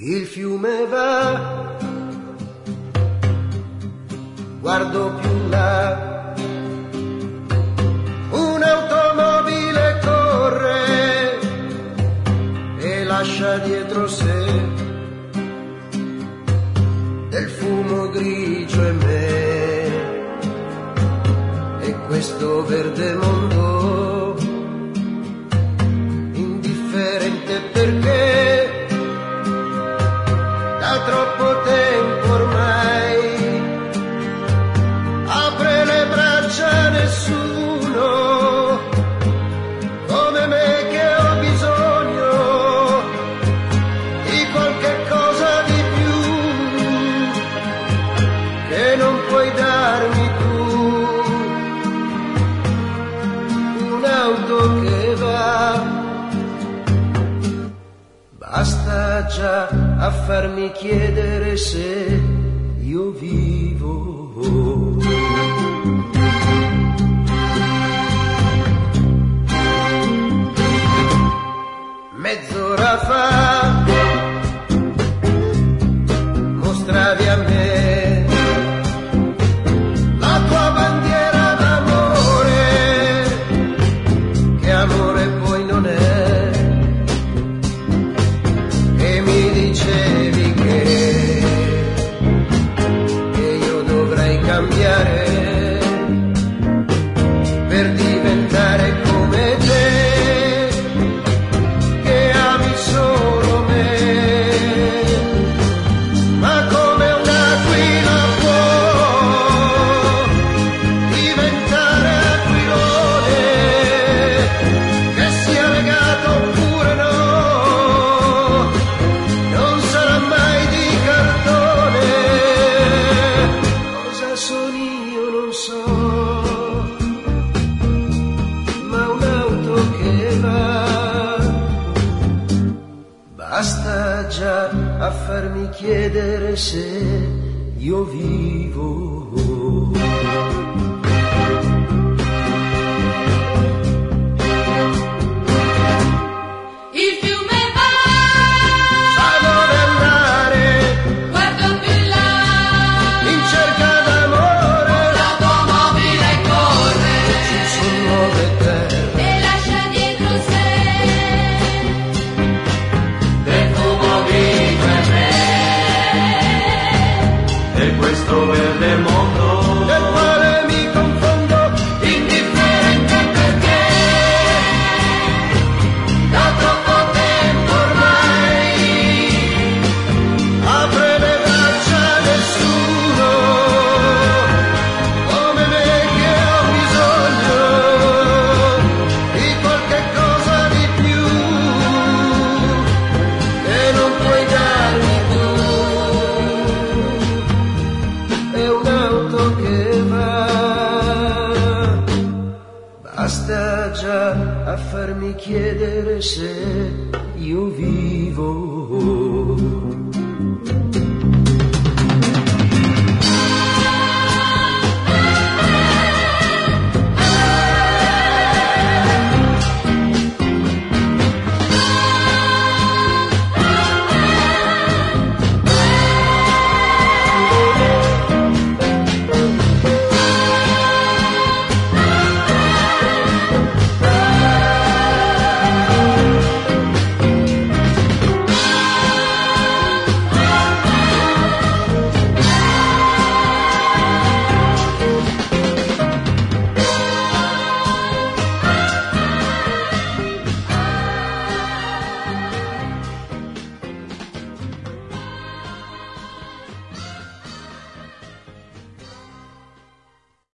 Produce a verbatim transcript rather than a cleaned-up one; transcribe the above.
Il fiume va, guardo più là, un'automobile corre e lascia dietro sé del fumo grigio e me, e questo verde mondo indifferente perché da troppo tempo ormai apre le braccia a nessuno come me che ho bisogno di qualche cosa di più che non puoi darmi tu, un'auto che va. Basta già a farmi chiedere se io vivo. Mezz'ora fa mostravi a me la tua bandiera d'amore, che amore poi non è. Dicevi che, che io dovrei cambiare per diventare come te, che ami solo me, ma come un'aquila può diventare aquilone, che sia legato oppure no. Sono io, non so, ma un'auto che va. Basta già a farmi chiedere se io vivo. Questo verde mondo del quale mi confondo, indifferente perché da troppo tempo ormai apre le braccia a nessuno come me che ho bisogno di qualche cosa di più che non puoi darmi tu. Che va, basta già a farmi chiedere se